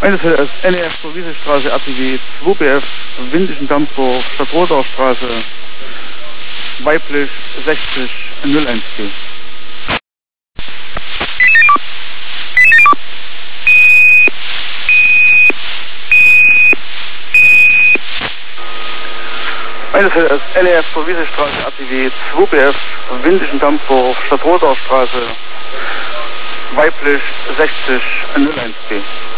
Eines für das NEF zur Wiesestraße, RTW 2BF, Windischen Dammtor, Stadtrodaustraße, weiblich 60 01G. Eines für das NEF zur Wiesestraße, RTW 2BF, Windischen Dammtor, Stadtrodaustraße, weiblich 60 01B.